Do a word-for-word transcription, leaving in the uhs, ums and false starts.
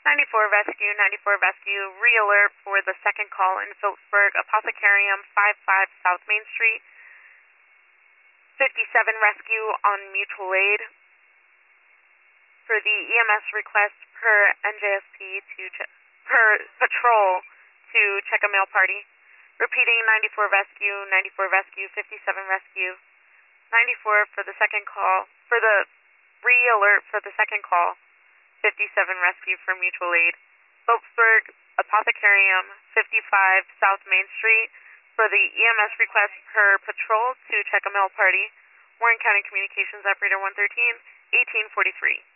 ninety-four Rescue, ninety-four Rescue, re-alert for the second call in Phillipsburg, Apothecarium, fifty-five South Main Street. fifty-seven Rescue on mutual aid for the E M S request per N J S P to ch- per patrol to check a mail party. Repeating, ninety-four Rescue, ninety-four Rescue, fifty-seven Rescue, ninety-four for the second call, for the re-alert for the second call. fifty-seven Rescue for mutual aid. Phillipsburg, Apothecarium, fifty-five South Main Street for the E M S request per patrol to check a mail party. Warren County Communications Operator one thirteen, eighteen forty-three.